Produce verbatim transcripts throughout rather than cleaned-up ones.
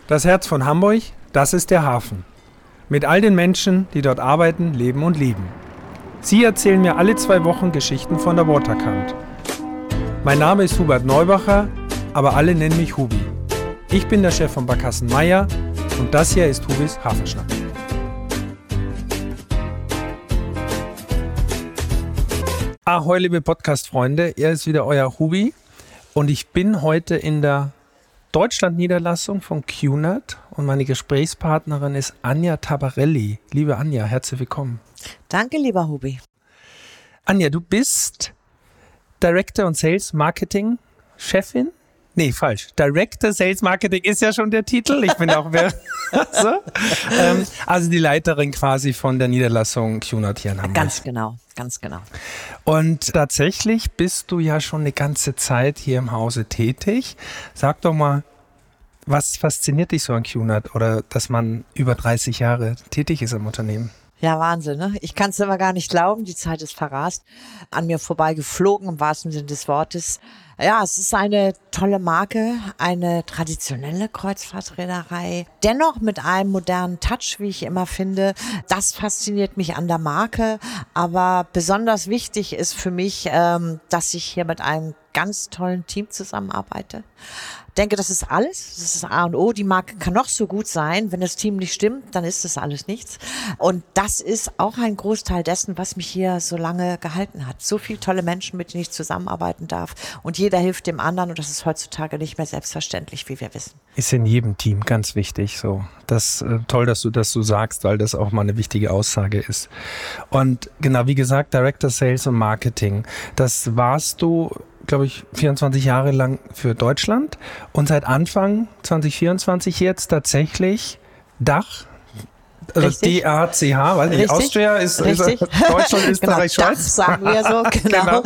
Das Herz von Hamburg, das ist der Hafen. Mit all den Menschen, die dort arbeiten, leben und lieben. Sie erzählen mir alle zwei Wochen Geschichten von der Waterkant. Mein Name ist Hubert Neubacher, aber alle nennen mich Hubi. Ich bin der Chef von Barkassen Meier und das hier ist Hubis Hafenschnack. Ahoi, liebe Podcast-Freunde, er ist wieder euer Hubi und ich bin heute in der Deutschland-Niederlassung von Q N A T und meine Gesprächspartnerin ist Anja Tabarelli. Liebe Anja, herzlich willkommen. Danke, lieber Hubi. Anja, du bist Director und Sales Marketing Chefin? Nee, falsch. Director Sales Marketing ist ja schon der Titel. Ich bin auch wer. so. ähm, also die Leiterin quasi von der Niederlassung Q N A T hier in Hamburg. Ganz genau, ganz genau. Und tatsächlich bist du ja schon eine ganze Zeit hier im Hause tätig. Sag doch mal, was fasziniert dich so an Q N A T oder dass man über dreißig Jahre tätig ist im Unternehmen? Ja, Wahnsinn, ne? Ich kann es immer gar nicht glauben, die Zeit ist verrast, an mir vorbeigeflogen, im wahrsten Sinne des Wortes. Ja, es ist eine tolle Marke, eine traditionelle Kreuzfahrtreederei, dennoch mit einem modernen Touch, wie ich immer finde. Das fasziniert mich an der Marke, aber besonders wichtig ist für mich, ähm, dass ich hier mit einem ganz tollen Team zusammenarbeite. Ich denke, das ist alles. Das ist A und O. Die Marke kann noch so gut sein. Wenn das Team nicht stimmt, dann ist das alles nichts. Und das ist auch ein Großteil dessen, was mich hier so lange gehalten hat. So viele tolle Menschen, mit denen ich zusammenarbeiten darf. Und jeder hilft dem anderen. Und das ist heutzutage nicht mehr selbstverständlich, wie wir wissen. Ist in jedem Team ganz wichtig. So, das äh, toll, dass du das so sagst, weil das auch mal eine wichtige Aussage ist. Und genau, wie gesagt, Director Sales und Marketing. Das warst du, glaube ich, vierundzwanzig Jahre lang für Deutschland und seit Anfang zwanzig vierundzwanzig jetzt tatsächlich Dach, also D A C H, weil die Austria ist, ist Deutschland, Österreich, genau, Schweiz. Dach sagen wir so, genau. genau.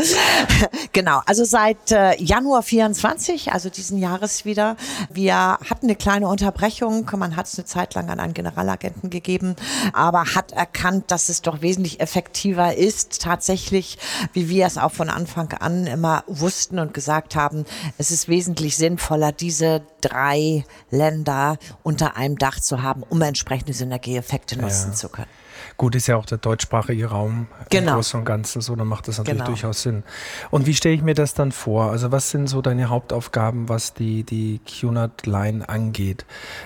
genau, also seit äh, Januar vierundzwanzig, also diesen Jahres wieder. Wir hatten eine kleine Unterbrechung, man hat es eine Zeit lang an einen Generalagenten gegeben, aber hat erkannt, dass es doch wesentlich effektiver ist, tatsächlich, wie wir es auch von Anfang an immer wussten und gesagt haben, es ist wesentlich sinnvoller, diese drei Länder unter einem Dach zu haben, um entsprechende Synergieeffekte nutzen ja. zu können. Gut, ist ja auch der deutschsprachige Raum genau. im Großen und Ganzen so, dann macht das natürlich genau. durchaus Sinn. Und wie stelle ich mir das dann vor? Also was sind so deine Hauptaufgaben, was die, die Q N A T-Line angeht?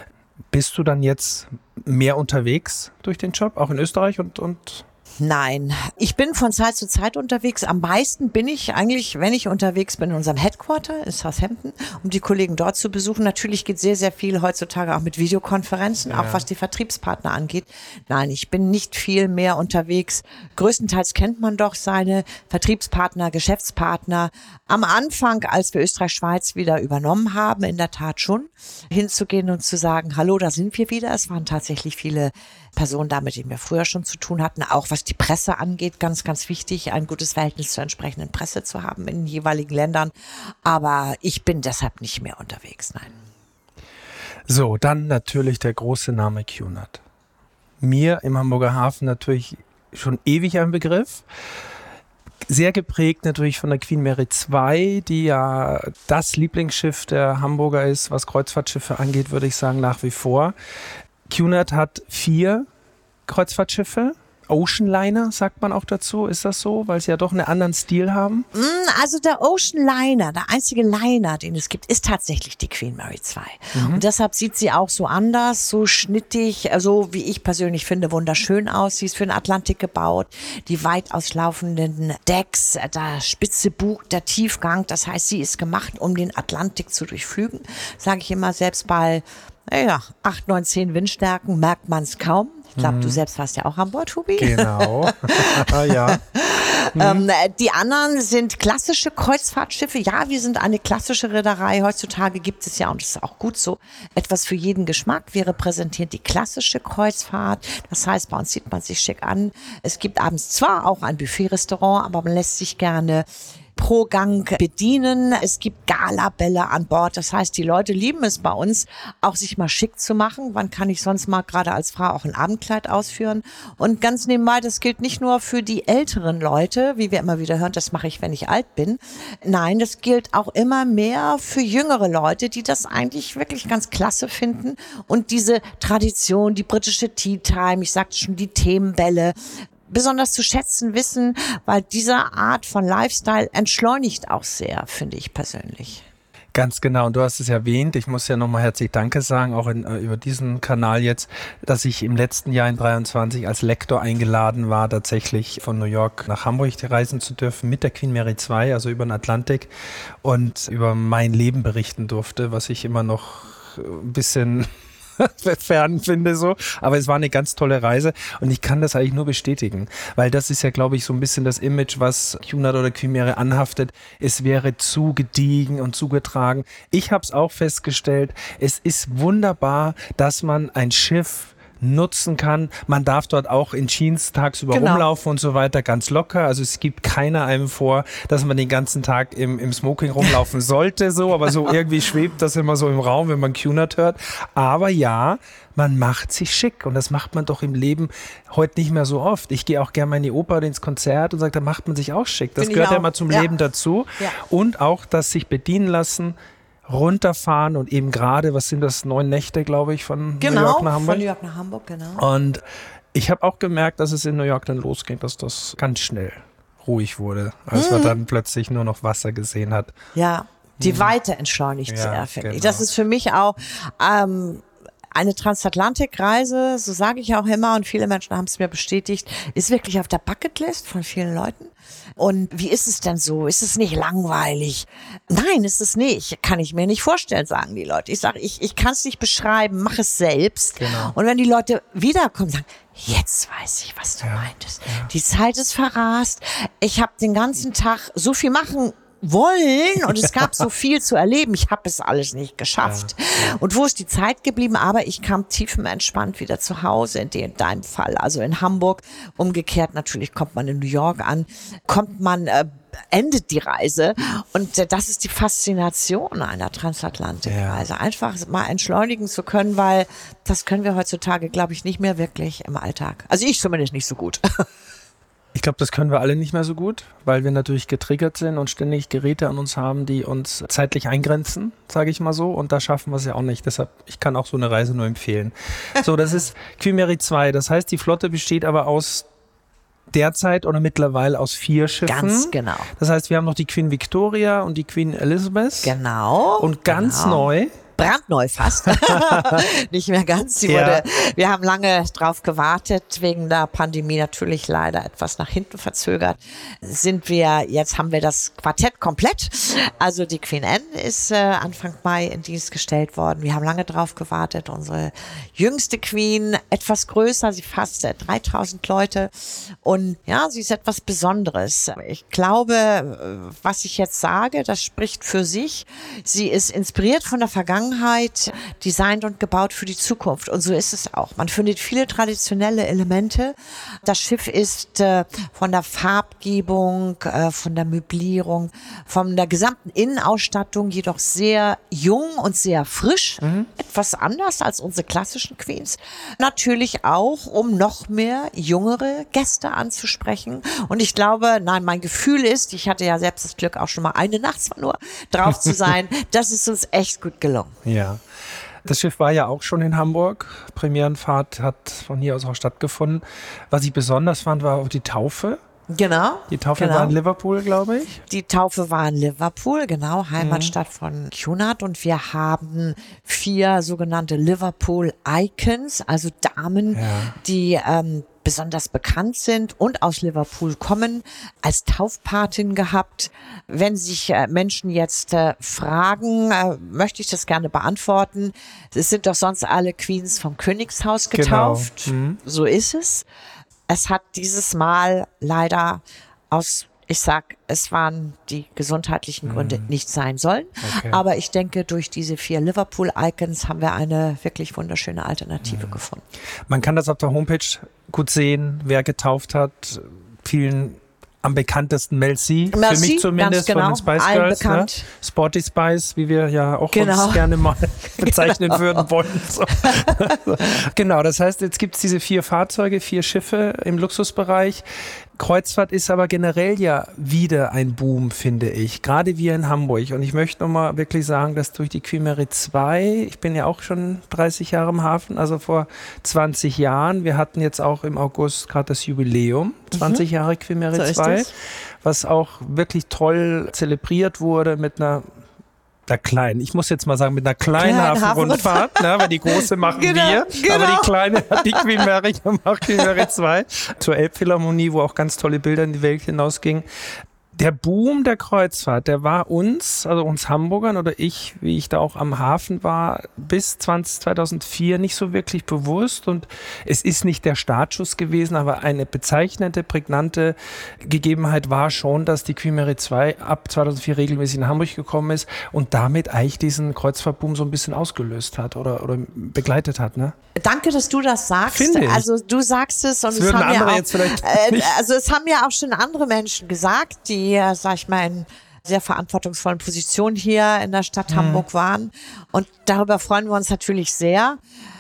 Bist du dann jetzt mehr unterwegs durch den Job, auch in Österreich und, und Nein, ich bin von Zeit zu Zeit unterwegs. Am meisten bin ich eigentlich, wenn ich unterwegs bin, in unserem Headquarter in Southampton, um die Kollegen dort zu besuchen. Natürlich geht sehr, sehr viel heutzutage auch mit Videokonferenzen, ja. auch was die Vertriebspartner angeht. Nein, ich bin nicht viel mehr unterwegs. Größtenteils kennt man doch seine Vertriebspartner, Geschäftspartner. Am Anfang, als wir Österreich-Schweiz wieder übernommen haben, in der Tat schon, hinzugehen und zu sagen, hallo, da sind wir wieder. Es waren tatsächlich viele Personen da, mit denen wir früher schon zu tun hatten, auch was die Presse angeht, ganz, ganz wichtig, ein gutes Verhältnis zur entsprechenden Presse zu haben in den jeweiligen Ländern. Aber ich bin deshalb nicht mehr unterwegs, nein. So, dann natürlich der große Name Q N A T. Mir im Hamburger Hafen natürlich schon ewig ein Begriff. Sehr geprägt natürlich von der Queen Mary zwei, die ja das Lieblingsschiff der Hamburger ist, was Kreuzfahrtschiffe angeht, würde ich sagen, nach wie vor. Q N A T hat vier Kreuzfahrtschiffe. Ocean Liner sagt man auch dazu. Ist das so? Weil sie ja doch einen anderen Stil haben? Also der Ocean Liner, der einzige Liner, den es gibt, ist tatsächlich die Queen Mary zwei. Mhm. Und deshalb sieht sie auch so anders, so schnittig, also wie ich persönlich finde, wunderschön aus. Sie ist für den Atlantik gebaut. Die weit auslaufenden Decks, der spitze Bug, der Tiefgang. Das heißt, sie ist gemacht, um den Atlantik zu durchflügen. Sage ich immer, selbst bei ja, acht, neun, zehn Windstärken merkt man es kaum. Ich glaube, mhm. du selbst warst ja auch an Bord, Hubi. Genau, ja. Mhm. Ähm, die anderen sind klassische Kreuzfahrtschiffe. Ja, wir sind eine klassische Reederei. Heutzutage gibt es ja, und das ist auch gut so, etwas für jeden Geschmack. Wir repräsentieren die klassische Kreuzfahrt. Das heißt, bei uns sieht man sich schick an. Es gibt abends zwar auch ein Buffet-Restaurant, aber man lässt sich gerne pro Gang bedienen. Es gibt Galabälle an Bord. Das heißt, die Leute lieben es bei uns, auch sich mal schick zu machen. Wann kann ich sonst mal gerade als Frau auch ein Abendkleid ausführen? Und ganz nebenbei, das gilt nicht nur für die älteren Leute, wie wir immer wieder hören, das mache ich, wenn ich alt bin. Nein, das gilt auch immer mehr für jüngere Leute, die das eigentlich wirklich ganz klasse finden. Und diese Tradition, die britische Tea Time, ich sagte schon, die Themenbälle, besonders zu schätzen wissen, weil diese Art von Lifestyle entschleunigt auch sehr, finde ich persönlich. Ganz genau, und du hast es erwähnt, ich muss ja nochmal herzlich Danke sagen, auch in, äh, über diesen Kanal jetzt, dass ich im letzten Jahr in dreiundzwanzig als Lektor eingeladen war, tatsächlich von New York nach Hamburg reisen zu dürfen mit der Queen Mary zwei, also über den Atlantik, und über mein Leben berichten durfte, was ich immer noch ein bisschen fern finde so, aber es war eine ganz tolle Reise und ich kann das eigentlich nur bestätigen, weil das ist ja, glaube ich, so ein bisschen das Image, was Cunard oder Queen Mary anhaftet. Es wäre zu gediegen und zugetragen. Ich habe es auch festgestellt, es ist wunderbar, dass man ein Schiff nutzen kann. Man darf dort auch in Jeans tagsüber Genau. rumlaufen und so weiter, ganz locker. Also es gibt keiner einem vor, dass man den ganzen Tag im, im Smoking rumlaufen sollte, so, aber so irgendwie schwebt das immer so im Raum, wenn man Cunard hört. Aber ja, man macht sich schick und das macht man doch im Leben heute nicht mehr so oft. Ich gehe auch gerne mal in die Oper oder ins Konzert und sage, da macht man sich auch schick. Das Find gehört ich ja auch. immer zum Ja. Leben dazu. Ja. Und auch das sich bedienen lassen, runterfahren und eben gerade, was sind das, neun Nächte, glaube ich, von Genau, New York nach Hamburg. von New York nach Hamburg, genau. Und ich habe auch gemerkt, dass es in New York dann losging, dass das ganz schnell ruhig wurde, als Mhm. man dann plötzlich nur noch Wasser gesehen hat. Ja, die Weite entschleunigt Ja, sehr, finde ich. genau. Das ist für mich auch ähm, eine Transatlantikreise, so sage ich auch immer, und viele Menschen haben es mir bestätigt, ist wirklich auf der Bucketlist von vielen Leuten. Und wie ist es denn so? Ist es nicht langweilig? Nein, ist es nicht. Kann ich mir nicht vorstellen, sagen die Leute. Ich sage, ich, ich kann es nicht beschreiben, mach es selbst. Genau. Und wenn die Leute wiederkommen, sagen, jetzt weiß ich, was du Ja, meintest. Die Zeit ist verrast. Ich habe den ganzen Tag so viel machen wollen und es gab so viel zu erleben. Ich habe es alles nicht geschafft. Und wo ist die Zeit geblieben? Aber ich kam tiefenentspannt wieder zu Hause, in, dem, in deinem Fall, also in Hamburg. Umgekehrt natürlich kommt man in New York an, kommt man, äh, endet die Reise und äh, das ist die Faszination einer Transatlantikreise. Einfach mal entschleunigen zu können, weil das können wir heutzutage, glaube ich, nicht mehr wirklich im Alltag. Also ich zumindest nicht so gut. Ich glaube, das können wir alle nicht mehr so gut, weil wir natürlich getriggert sind und ständig Geräte an uns haben, die uns zeitlich eingrenzen, sage ich mal so. Und da schaffen wir es ja auch nicht. Deshalb, ich kann auch so eine Reise nur empfehlen. So, das ist Queen Mary zwei. Das heißt, die Flotte besteht aber aus derzeit oder mittlerweile aus vier Schiffen. Ganz genau. Das heißt, wir haben noch die Queen Victoria und die Queen Elizabeth. Genau. Und ganz genau. neu, brandneu fast. Nicht mehr ganz. Sie Ja. wurde, wir haben lange drauf gewartet, wegen der Pandemie natürlich leider etwas nach hinten verzögert. Sind wir, jetzt haben wir das Quartett komplett. Also die Queen Anne ist äh, Anfang Mai in Dienst gestellt worden. Wir haben lange drauf gewartet. Unsere jüngste Queen, etwas größer, sie fasst äh, dreitausend Leute. Und ja, sie ist etwas Besonderes. Ich glaube, äh, was ich jetzt sage, das spricht für sich. Sie ist inspiriert von der Vergangenheit, designt und gebaut für die Zukunft. Und so ist es auch. Man findet viele traditionelle Elemente. Das Schiff ist äh, von der Farbgebung, äh, von der Möblierung, von der gesamten Innenausstattung jedoch sehr jung und sehr frisch. Mhm. Etwas anders als unsere klassischen Queens. Natürlich auch, um noch mehr jüngere Gäste anzusprechen. Und ich glaube, nein, mein Gefühl ist, ich hatte ja selbst das Glück, auch schon mal eine Nacht zwar nur drauf zu sein, das ist uns echt gut gelungen. Ja. Das Schiff war ja auch schon in Hamburg. Premierenfahrt hat von hier aus auch stattgefunden. Was ich besonders fand, war auch die Taufe. Genau. Die Taufe genau. war in Liverpool, glaube ich. Die Taufe war in Liverpool, genau, Heimatstadt mhm. von Cunard. Und wir haben vier sogenannte Liverpool Icons, also Damen, ja. die ähm, besonders bekannt sind und aus Liverpool kommen, als Taufpatin gehabt. Wenn sich äh, Menschen jetzt äh, fragen, äh, möchte ich das gerne beantworten. Es sind doch sonst alle Queens vom Königshaus getauft. Genau. Mhm. So ist es. Es hat dieses Mal leider aus, ich sag, es waren die gesundheitlichen Gründe mm. nicht sein sollen. Okay. Aber ich denke, durch diese vier Liverpool-Icons haben wir eine wirklich wunderschöne Alternative mm. gefunden. Man kann das auf der Homepage gut sehen, wer getauft hat. Vielen am bekanntesten Mel C, Mel für mich C, zumindest, genau, von den Spice allen Girls. Ne? bekannt. Sporty Spice, wie wir ja auch Genau. uns gerne mal bezeichnen Genau. würden wollen. So. Genau, das heißt, jetzt gibt es diese vier Fahrzeuge, vier Schiffe im Luxusbereich. Kreuzfahrt ist aber generell ja wieder ein Boom, finde ich. Gerade wir in Hamburg. Und ich möchte nochmal wirklich sagen, dass durch die Queen Mary zwei, ich bin ja auch schon dreißig Jahre im Hafen, also vor zwanzig Jahren, wir hatten jetzt auch im August gerade das Jubiläum, zwanzig mhm. Jahre Queen Mary zwei, so was auch wirklich toll zelebriert wurde mit einer Der kleinen, ich muss jetzt mal sagen, mit einer kleinen Kleine Hafenrundfahrt, ne, weil die große machen genau, wir, genau. aber die kleine hat die Queen Mary gemacht, Queen Mary zwei, zur Elbphilharmonie, wo auch ganz tolle Bilder in die Welt hinausgingen. Der Boom der Kreuzfahrt, der war uns, also uns Hamburgern oder ich, wie ich da auch am Hafen war, bis zweitausendvier nicht so wirklich bewusst und es ist nicht der Startschuss gewesen, aber eine bezeichnende, prägnante Gegebenheit war schon, dass die Queen Mary zwei ab zweitausendvier regelmäßig in Hamburg gekommen ist und damit eigentlich diesen Kreuzfahrtboom so ein bisschen ausgelöst hat oder, oder begleitet hat, ne? Danke, dass du das sagst. Finde ich. Also du sagst es und das es haben andere ja auch, jetzt vielleicht äh, also es haben ja auch schon andere Menschen gesagt, die, sag ich mal, in sehr verantwortungsvollen Positionen hier in der Stadt hm. Hamburg waren. Und darüber freuen wir uns natürlich sehr.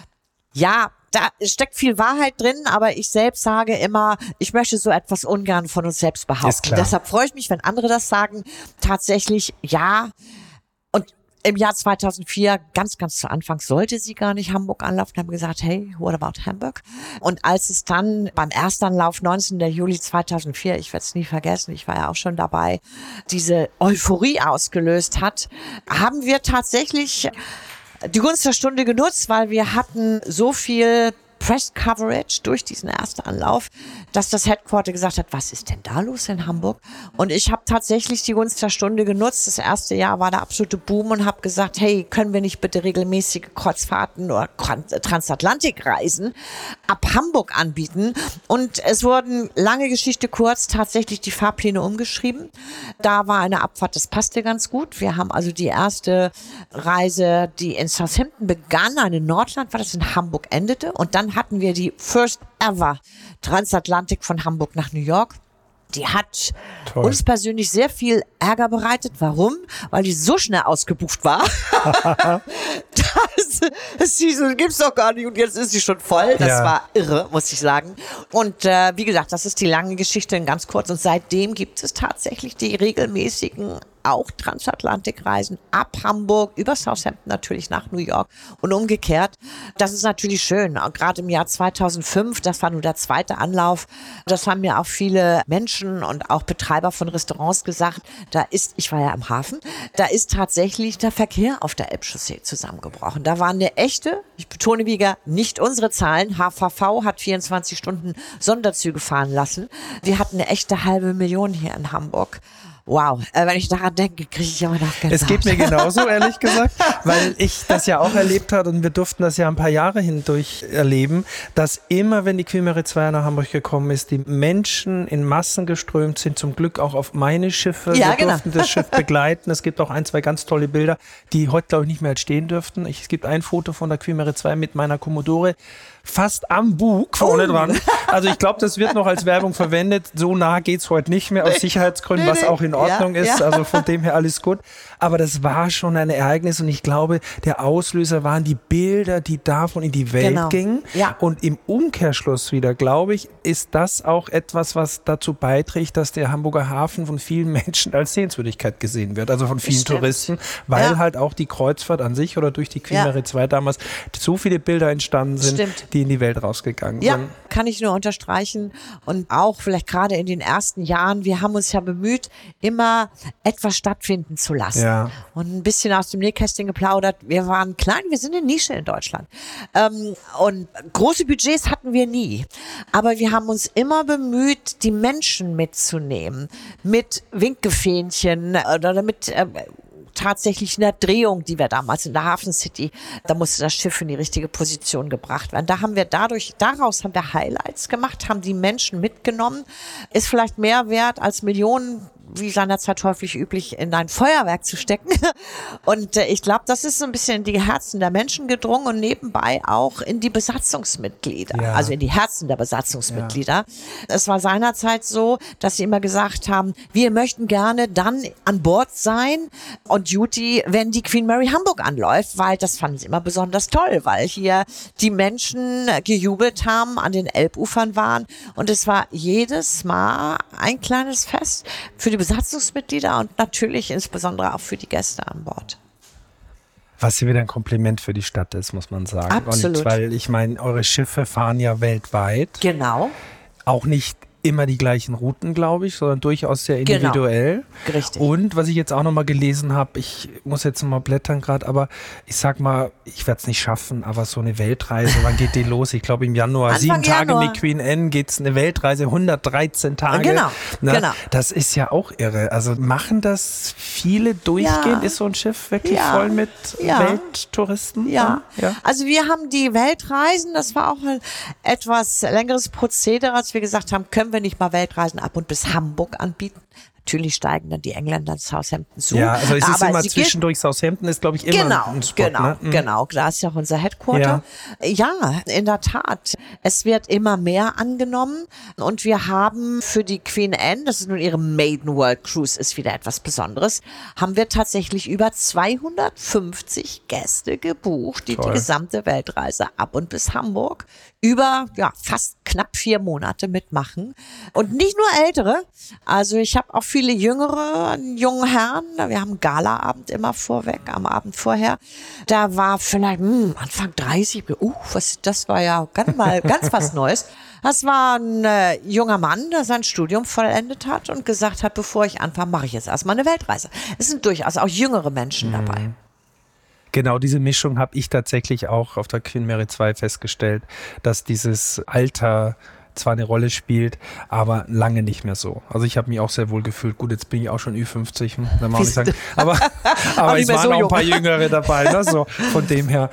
Ja, da steckt viel Wahrheit drin, aber ich selbst sage immer, ich möchte so etwas ungern von uns selbst behaupten. Deshalb freue ich mich, wenn andere das sagen. Tatsächlich, ja. Und im Jahr zweitausendvier, ganz, ganz zu Anfang, sollte sie gar nicht Hamburg anlaufen, haben gesagt, hey, what about Hamburg? Und als es dann beim Erstanlauf, neunzehnten Juli zweitausendvier, ich werde es nie vergessen, ich war ja auch schon dabei, diese Euphorie ausgelöst hat, haben wir tatsächlich die Gunst der Stunde genutzt, weil wir hatten so viel Press Coverage durch diesen ersten Anlauf, dass das Headquarter gesagt hat, was ist denn da los in Hamburg? Und ich habe tatsächlich die Gunst der Stunde genutzt. Das erste Jahr war der absolute Boom und habe gesagt, hey, können wir nicht bitte regelmäßige Kreuzfahrten oder Transatlantikreisen ab Hamburg anbieten? Und es wurden, lange Geschichte kurz, tatsächlich die Fahrpläne umgeschrieben. Da war eine Abfahrt, das passte ganz gut. Wir haben also die erste Reise, die in Southampton begann, eine Nordland, war das in Hamburg endete. Und dann hatten wir die First Ever Transatlantik von Hamburg nach New York. Die hat Toll. uns persönlich sehr viel Ärger bereitet. Warum? Weil die so schnell ausgebucht war. das, das so, gibt's doch gar nicht und jetzt ist sie schon voll. Das ja. war irre, muss ich sagen. Und äh, wie gesagt, das ist die lange Geschichte in ganz kurz. Und seitdem gibt es tatsächlich die regelmäßigen auch Transatlantikreisen ab Hamburg über Southampton natürlich nach New York und umgekehrt. Das ist natürlich schön. Und gerade im Jahr zweitausendfünf, das war nur der zweite Anlauf, das haben mir auch viele Menschen und auch Betreiber von Restaurants gesagt, da ist, ich war ja am Hafen, da ist tatsächlich der Verkehr auf der Elbchaussee zusammengebrochen. Da war eine echte, ich betone wieder, nicht unsere Zahlen, H V V hat vierundzwanzig Stunden Sonderzüge fahren lassen. Wir hatten eine echte halbe Million hier in Hamburg. Wow, äh, wenn ich daran denke, kriege ich immer noch Gänsehaut. Es geht mir genauso, ehrlich gesagt, weil ich das ja auch erlebt habe und wir durften das ja ein paar Jahre hindurch erleben, dass immer, wenn die Queen Mary zwei nach Hamburg gekommen ist, die Menschen in Massen geströmt sind, zum Glück auch auf meine Schiffe. Ja, wir genau. durften das Schiff begleiten. Es gibt auch ein, zwei ganz tolle Bilder, die heute, glaube ich, nicht mehr halt stehen dürften. Ich, es gibt ein Foto von der Queen Mary zwei mit meiner Commodore fast am Bug vorne oh. dran. Also ich glaube, das wird noch als Werbung verwendet. So nah geht's heute nicht mehr aus Sicherheitsgründen, was auch in Ordnung ja, ist. Ja. Also von dem her alles gut. Aber das war schon ein Ereignis und ich glaube, der Auslöser waren die Bilder, die davon in die Welt genau. gingen. Ja. Und im Umkehrschluss wieder, glaube ich, ist das auch etwas, was dazu beiträgt, dass der Hamburger Hafen von vielen Menschen als Sehenswürdigkeit gesehen wird. Also von vielen Stimmt. Touristen, weil ja. halt auch die Kreuzfahrt an sich oder durch die Queen ja. Mary zwei damals so viele Bilder entstanden sind, Stimmt. die in die Welt rausgegangen ja, sind. Kann ich nur unterstreichen. Und auch vielleicht gerade in den ersten Jahren, wir haben uns ja bemüht, immer etwas stattfinden zu lassen. Ja. Und ein bisschen aus dem Nähkästchen geplaudert. Wir waren klein, wir sind eine Nische in Deutschland. Ähm, und große Budgets hatten wir nie. Aber wir haben uns immer bemüht, die Menschen mitzunehmen. Mit Winkefähnchen oder mit äh, tatsächlich eine Drehung, die wir damals in der Hafen City, da musste das Schiff in die richtige Position gebracht werden. Da haben wir dadurch, daraus haben wir Highlights gemacht, haben die Menschen mitgenommen, ist vielleicht mehr wert als Millionen wie seinerzeit häufig üblich, in ein Feuerwerk zu stecken. Und äh, ich glaube, das ist so ein bisschen in die Herzen der Menschen gedrungen und nebenbei auch in die Besatzungsmitglieder, Ja. also in die Herzen der Besatzungsmitglieder. Ja. Es war seinerzeit so, dass sie immer gesagt haben, wir möchten gerne dann an Bord sein und Duty, wenn die Queen Mary Hamburg anläuft, weil das fanden sie immer besonders toll, weil hier die Menschen gejubelt haben, an den Elbufern waren und es war jedes Mal ein kleines Fest für die Besatzungsmitglieder und natürlich insbesondere auch für die Gäste an Bord. Was hier wieder ein Kompliment für die Stadt ist, muss man sagen. Absolut. Und weil ich meine, eure Schiffe fahren ja weltweit. Genau. Auch nicht immer die gleichen Routen, glaube ich, sondern durchaus sehr individuell. Genau. Richtig. Und was ich jetzt auch nochmal gelesen habe, ich muss jetzt nochmal blättern gerade, aber ich sag mal, ich werde es nicht schaffen, aber so eine Weltreise, wann geht die los? Ich glaube im Januar, Anfang sieben Tage Januar. mit Queen Anne geht es eine Weltreise, hundertdreizehn Tage. Genau, Na, genau. Das ist ja auch irre. Also machen das viele durchgehend? Ja. Ist so ein Schiff wirklich Ja. voll mit Ja. Welttouristen? Ja. ja. Also wir haben die Weltreisen, das war auch ein etwas längeres Prozedere, als wir gesagt haben, können wir nicht mal Weltreisen ab und bis Hamburg anbieten. Natürlich steigen dann die Engländer in Southampton zu. Ja, also es ist aber immer sie zwischendurch, Southampton ist, glaube ich, immer Genau, ein Spot. genau, ne? Mhm. genau. Da ist ja auch unser Headquarter. Ja. ja, in der Tat. Es wird immer mehr angenommen und wir haben für die Queen Anne, das ist nun ihre Maiden World Cruise, ist wieder etwas Besonderes, haben wir tatsächlich über zweihundertfünfzig Gäste gebucht, die Toll. die gesamte Weltreise ab und bis Hamburg über ja fast knapp vier Monate mitmachen. Und nicht nur Ältere, also ich habe auch viele Jüngere, jungen Herren, wir haben Galaabend immer vorweg, am Abend vorher. Da war vielleicht hm, Anfang dreißig, uh, was, das war ja ganz mal ganz was Neues. Das war ein äh, junger Mann, der sein Studium vollendet hat und gesagt hat, bevor ich anfange, mache ich jetzt erstmal eine Weltreise. Es sind durchaus auch jüngere Menschen Mhm. dabei. Genau, diese Mischung habe ich tatsächlich auch auf der Queen Mary zwei festgestellt, dass dieses Alter zwar eine Rolle spielt, aber lange nicht mehr so. Also ich habe mich auch sehr wohl gefühlt. Gut, jetzt bin ich auch schon Ü fünfzig, hm, kann man auch nicht sagen. Aber, aber es nicht mehr waren so auch ein jung. paar Jüngere dabei. Ne? So, von dem her.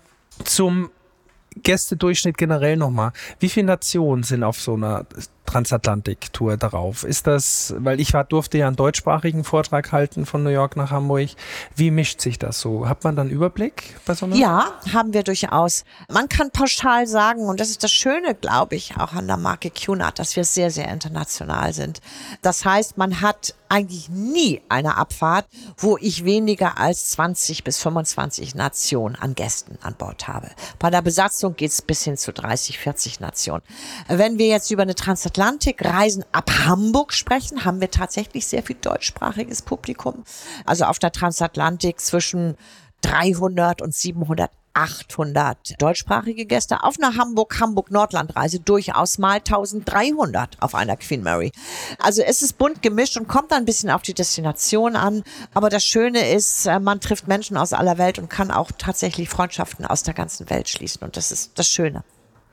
Zum Gästedurchschnitt generell nochmal. Wie viele Nationen sind auf so einer Transatlantik-Tour darauf? Ist das, weil ich war, durfte ja einen deutschsprachigen Vortrag halten von New York nach Hamburg. Wie mischt sich das so? Hat man dann Überblick bei so einer? Ja, haben wir durchaus. Man kann pauschal sagen, und das ist das Schöne, glaube ich, auch an der Marke Cunard, dass wir sehr, sehr international sind. Das heißt, man hat eigentlich nie eine Abfahrt, wo ich weniger als zwanzig bis fünfundzwanzig Nationen an Gästen an Bord habe. Bei der Besatzung geht es bis hin zu dreißig, vierzig Nationen. Wenn wir jetzt über eine Transatlantikreisen ab Hamburg sprechen, haben wir tatsächlich sehr viel deutschsprachiges Publikum. Also auf der Transatlantik zwischen dreihundert und siebenhundert, achthundert deutschsprachige Gäste. Auf einer Hamburg-Hamburg-Nordland-Reise durchaus mal eintausenddreihundert auf einer Queen Mary. Also es ist bunt gemischt und kommt ein bisschen auf die Destination an. Aber das Schöne ist, man trifft Menschen aus aller Welt und kann auch tatsächlich Freundschaften aus der ganzen Welt schließen. Und das ist das Schöne.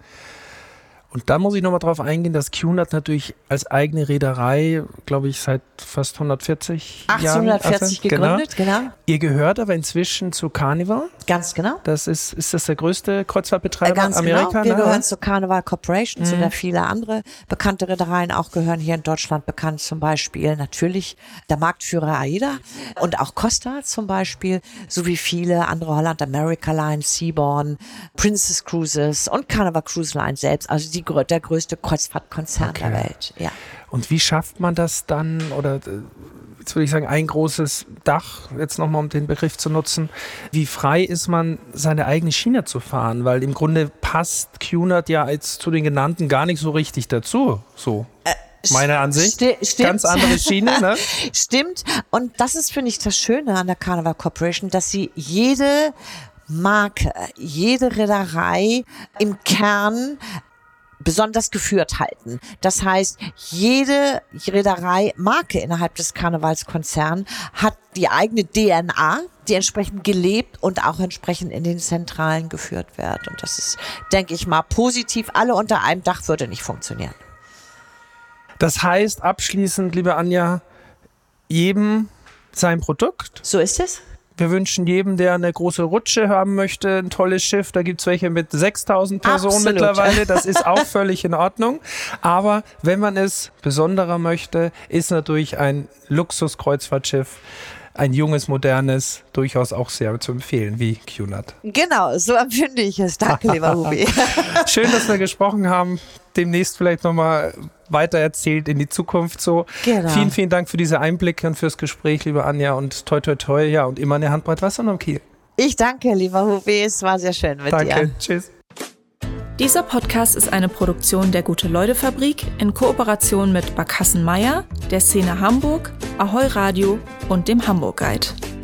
Und da muss ich nochmal drauf eingehen, dass Cunard natürlich als eigene Reederei, glaube ich, seit fast hundertvierzig Jahren. achtzehnhundertvierzig gegründet, genau. genau. Ihr gehört aber inzwischen zu Carnival. Ganz genau. Das ist, ist das der größte Kreuzfahrtbetreiber Äh, ganz Amerika? genau. Wir ne? gehören zur Carnival Corporation, Mhm. zu der viele andere bekannte Reedereien auch gehören. Hier in Deutschland bekannt zum Beispiel natürlich der Marktführer AIDA und auch Costa zum Beispiel, sowie viele andere Holland America Line, Seabourn, Princess Cruises und Carnival Cruise Line selbst. Also die, grö- der größte Kreuzfahrtkonzern Okay. der Welt. Ja. Und wie schafft man das dann, oder äh, jetzt würde ich sagen, ein großes Dach, jetzt nochmal um den Begriff zu nutzen, wie frei ist man, seine eigene Schiene zu fahren? Weil im Grunde passt Cunard ja jetzt zu den genannten gar nicht so richtig dazu. So. Meine Ansicht. Sti- stimmt. Ganz andere Schiene, ne? Stimmt. Und das ist, finde ich, das Schöne an der Carnival Corporation, dass sie jede Marke, jede Reederei im Kern besonders geführt halten. Das heißt, jede Reederei, Marke innerhalb des Karnevalskonzerns hat die eigene D N A, die entsprechend gelebt und auch entsprechend in den Zentralen geführt wird. Und das ist, denke ich mal, positiv. Alle unter einem Dach würde nicht funktionieren. Das heißt, abschließend, liebe Anja, jedem sein Produkt. So ist es. Wir wünschen jedem, der eine große Rutsche haben möchte, ein tolles Schiff. Da gibt es welche mit sechstausend Personen Absolut. mittlerweile. Das ist auch völlig in Ordnung. Aber wenn man es besonderer möchte, ist natürlich ein Luxuskreuzfahrtschiff, ein junges, modernes, durchaus auch sehr zu empfehlen, wie Cunard. Genau, so empfinde ich es. Danke, lieber Hubi. Schön, dass wir gesprochen haben. Demnächst vielleicht nochmal weiter erzählt in die Zukunft so. Genau. Vielen, vielen Dank für diese Einblicke und fürs Gespräch, liebe Anja, und toi, toi, toi, ja, und immer eine Handbreit Wasser am Kiel. Ich danke, lieber Hubi. Es war sehr schön mit danke. dir. Danke, tschüss. Dieser Podcast ist eine Produktion der Gute-Leute-Fabrik in Kooperation mit Barkassen Meier, der Szene Hamburg, Ahoi Radio und dem Hamburg Guide.